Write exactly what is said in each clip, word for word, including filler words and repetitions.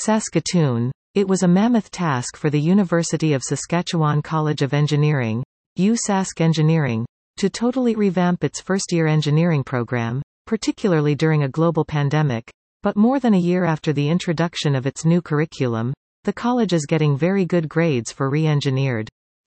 Saskatoon. It was a mammoth task for the University of Saskatchewan College of Engineering, U Sask Engineering, to totally revamp its first-year engineering program, particularly during a global pandemic, but more than a year after the introduction of its new curriculum, the college is getting very good grades for re-engineered.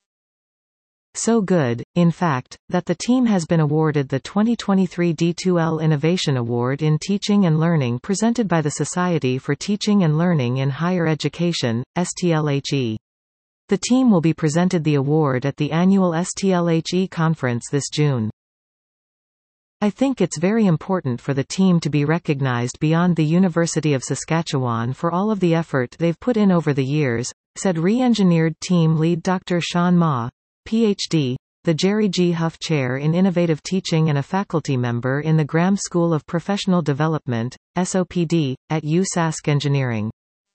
So good, in fact, that the team has been awarded the twenty twenty-three D two L Innovation Award in Teaching and Learning presented by the Society for Teaching and Learning in Higher Education, S T L H E. The team will be presented the award at the annual S T L H E conference this June. I think it's very important for the team to be recognized beyond the University of Saskatchewan for all of the effort they've put in over the years, said re-engineered team lead Doctor Sean Ma, P H D, the Jerry G. Huff Chair in Innovative Teaching and a faculty member in the Graham School of Professional Development, S O P D, at U Sask Engineering.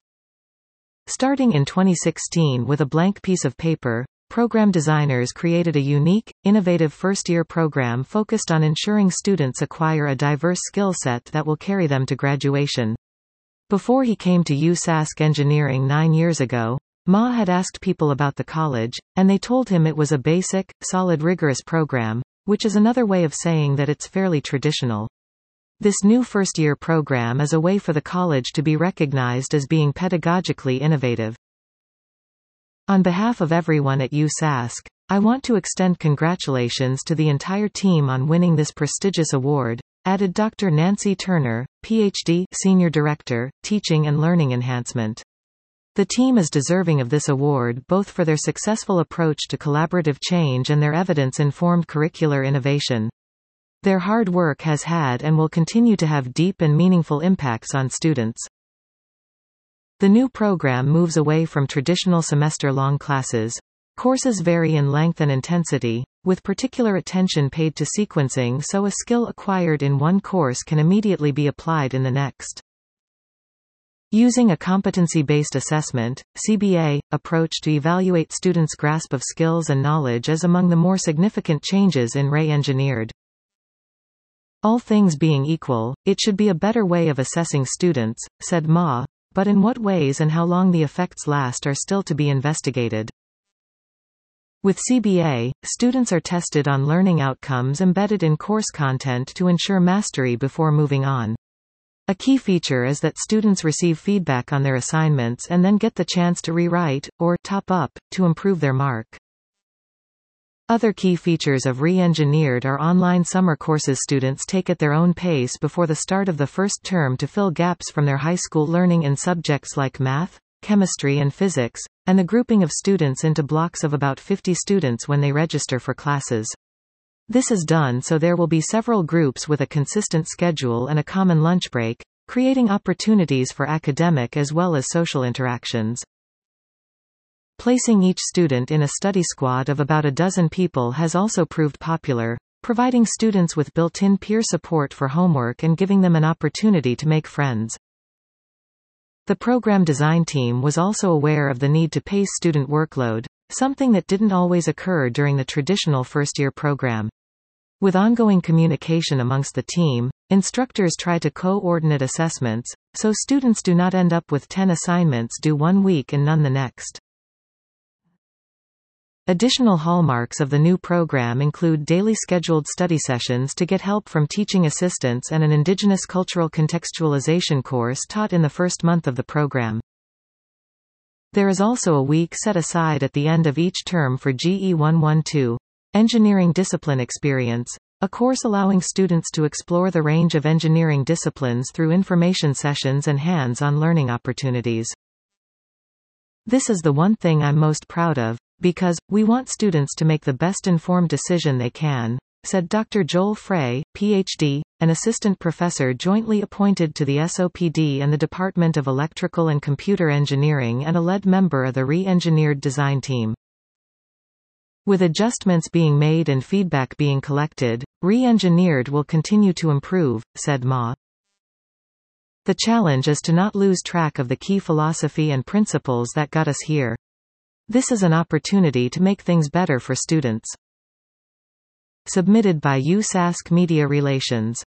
Starting in twenty sixteen with a blank piece of paper, program designers created a unique, innovative first-year program focused on ensuring students acquire a diverse skill set that will carry them to graduation. Before he came to U Sask Engineering nine years ago, Ma had asked people about the college, and they told him it was a basic, solid rigorous program, which is another way of saying that it's fairly traditional. This new first-year program is a way for the college to be recognized as being pedagogically innovative. On behalf of everyone at U Sask, I want to extend congratulations to the entire team on winning this prestigious award, added Doctor Nancy Turner, P H D, Senior Director, Teaching and Learning Enhancement. The team is deserving of this award both for their successful approach to collaborative change and their evidence-informed curricular innovation. Their hard work has had and will continue to have deep and meaningful impacts on students. The new program moves away from traditional semester-long classes. Courses vary in length and intensity, with particular attention paid to sequencing so a skill acquired in one course can immediately be applied in the next. Using a competency-based assessment, C B A, approach to evaluate students' grasp of skills and knowledge is among the more significant changes in re-engineered. All things being equal, it should be a better way of assessing students, said Ma, but in what ways and how long the effects last are still to be investigated. With C B A, students are tested on learning outcomes embedded in course content to ensure mastery before moving on. A key feature is that students receive feedback on their assignments and then get the chance to rewrite, or top up, to improve their mark. Other key features of re-engineered are online summer courses students take at their own pace before the start of the first term to fill gaps from their high school learning in subjects like math, chemistry and physics, and the grouping of students into blocks of about fifty students when they register for classes. This is done so there will be several groups with a consistent schedule and a common lunch break, creating opportunities for academic as well as social interactions. Placing each student in a study squad of about a dozen people has also proved popular, providing students with built-in peer support for homework and giving them an opportunity to make friends. The program design team was also aware of the need to pace student workload, something that didn't always occur during the traditional first-year program. With ongoing communication amongst the team, instructors try to coordinate assessments, so students do not end up with ten assignments due one week and none the next. Additional hallmarks of the new program include daily scheduled study sessions to get help from teaching assistants and an Indigenous cultural contextualization course taught in the first month of the program. There is also a week set aside at the end of each term for G E one twelve, Engineering Discipline Experience, a course allowing students to explore the range of engineering disciplines through information sessions and hands-on learning opportunities. This is the one thing I'm most proud of, because we want students to make the best informed decision they can, said Doctor Joel Frey, P H D, an assistant professor jointly appointed to the S O P D and the Department of Electrical and Computer Engineering and a lead member of the re-engineered design team. With adjustments being made and feedback being collected, re-engineered will continue to improve, said Ma. The challenge is to not lose track of the key philosophy and principles that got us here. This is an opportunity to make things better for students. Submitted by U Sask Media Relations.